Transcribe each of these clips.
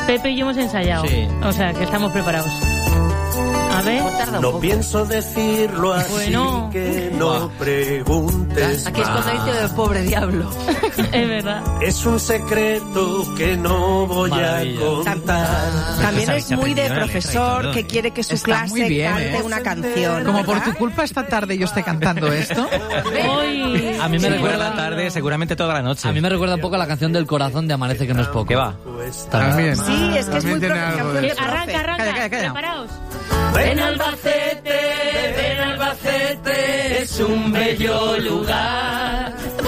Pepe y yo hemos ensayado. Sí. O sea, que estamos preparados. A ver. No pienso decirlo así, Bueno. que no preguntes Aquí es cuando más. dice el pobre diablo. Es verdad. Es un secreto que no voy Maravilla. a contar. También Se es muy aprendió de la letra y profesor todo, que quiere que su Está clase muy bien, cante ¿eh? una canción. Como por ¿verdad? tu culpa esta tarde yo esté cantando esto. Hoy. A mí me Sí, recuerda bueno. la tarde, seguramente toda la noche. A mí me recuerda un poco a la canción del corazón de Amanece que no es poco. ¿Qué va? También. Sí, es que es muy También tiene algo de profesor. Arranca, arranca. Calla, calla. Preparaos. Ven Albacete, es un bello lugar.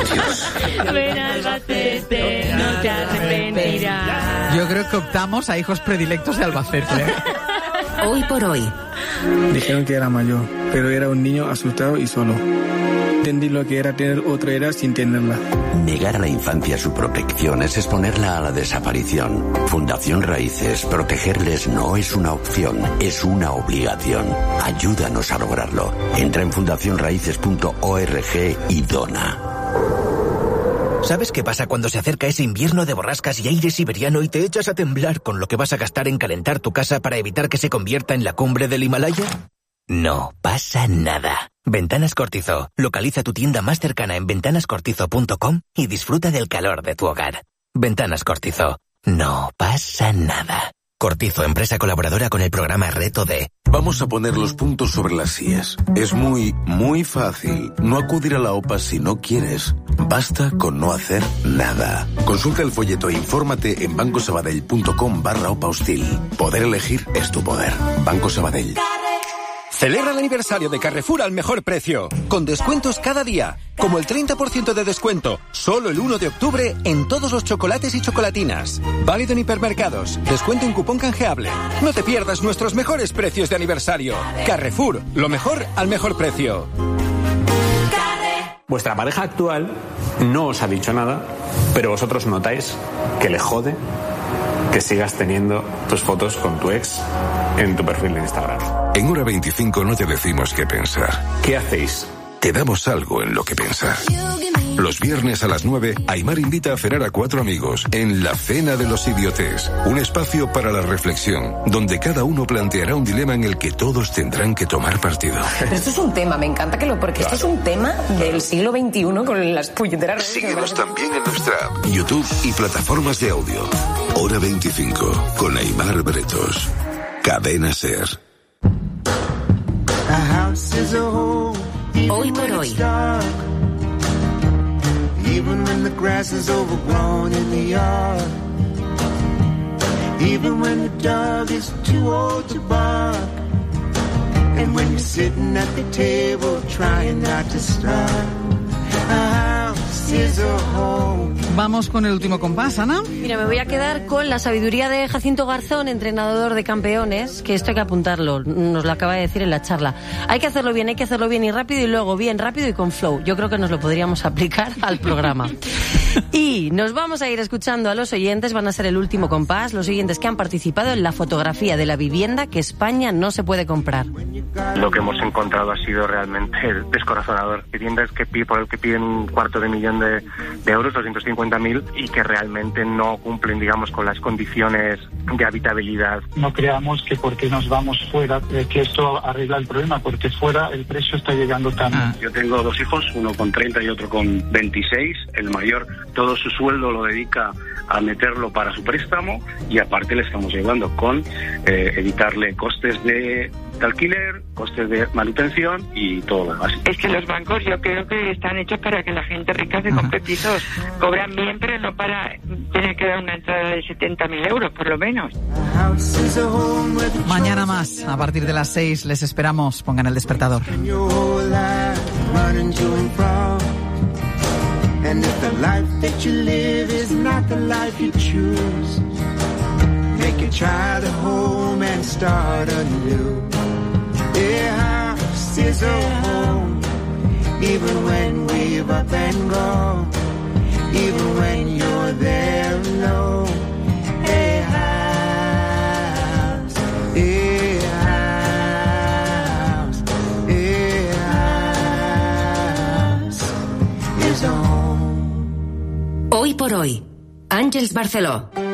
Ven Albacete, no te arrepentirás. Yo creo que optamos a hijos predilectos de Albacete, ¿eh? Hoy por hoy. Dijeron que era mayor, pero era un niño asustado y solo. Entendí lo que era tener otra edad sin tenerla. Negar a la infancia su protección es exponerla a la desaparición. Fundación Raíces, protegerles no es una opción, es una obligación. Ayúdanos a lograrlo. Entra en fundacionraíces.org y dona. ¿Sabes qué pasa cuando se acerca ese invierno de borrascas y aire siberiano y te echas a temblar con lo que vas a gastar en calentar tu casa para evitar que se convierta en la cumbre del Himalaya? No pasa nada. Ventanas Cortizo. Localiza tu tienda más cercana en ventanascortizo.com y disfruta del calor de tu hogar. Ventanas Cortizo. No pasa nada. Cortizo, empresa colaboradora con el programa Reto D. Vamos a poner los puntos sobre las IES. Es muy fácil. No acudir a la OPA si no quieres. Basta con no hacer nada. Consulta el folleto e infórmate en bancosabadell.com/OPA hostil. Poder elegir es tu poder. Banco Sabadell. Celebra el aniversario de Carrefour al mejor precio, con descuentos cada día, como el 30% de descuento, solo el 1 de octubre en todos los chocolates y chocolatinas. Válido en hipermercados, descuento en cupón canjeable. No te pierdas nuestros mejores precios de aniversario. Carrefour, lo mejor al mejor precio. Vuestra pareja actual no os ha dicho nada, pero vosotros notáis que le jode que sigas teniendo tus fotos con tu ex en tu perfil de Instagram. En Hora 25 no te decimos qué pensar. ¿Qué hacéis? Te damos algo en lo que pensar. Los viernes a las 9, Aimar invita a cenar a 4 amigos en La Cena de los Idiotes, un espacio para la reflexión, donde cada uno planteará un dilema en el que todos tendrán que tomar partido. Pero esto es un tema, me encanta porque esto es un tema del siglo XXI con las puñeteras redes. Síguenos también en nuestra app, YouTube y plataformas de audio. Hora 25, con Aimar Bretos. Cadena SER. Hoy por hoy. Even when the grass is overgrown in the yard, even when the dog is too old to bark, and when you're sitting at the table trying not to starve, a house is a home. Vamos con el último compás, Ana. Mira, me voy a quedar con la sabiduría de Jacinto Garzón, entrenador de campeones, que esto hay que apuntarlo, nos lo acaba de decir en la charla. Hay que hacerlo bien y rápido, y luego bien rápido y con flow. Yo creo que nos lo podríamos aplicar al programa. Y nos vamos a ir escuchando a los oyentes, van a ser el último compás, los oyentes que han participado en la fotografía de la vivienda que España no se puede comprar. Lo que hemos encontrado ha sido realmente descorazonador. Viviendas por el que piden $250,000 de euros, 250.000, y que realmente no cumplen, digamos, con las condiciones de habitabilidad. No creamos que porque nos vamos fuera, que esto arregla el problema, porque fuera el precio está llegando tan... Yo tengo 2 hijos, uno con 30 y otro con 26. El mayor, todo su sueldo lo dedica a meterlo para su préstamo, y aparte le estamos ayudando con evitarle costes de alquiler, costes de manutención y todo lo demás. Es que los bancos yo creo que están hechos para que la gente rica se compre pisos. Cobran bien, pero no para tener que dar una entrada de 70.000 euros, por lo menos. Mañana más, a partir de las 6, les esperamos. Pongan el despertador. And if the life that you live is not the life you choose, make a child a home and start anew. A house is a home, even when we've up and gone, even when you're there alone. A house, a house, a house is a home. Hoy por hoy, Àngels Barceló.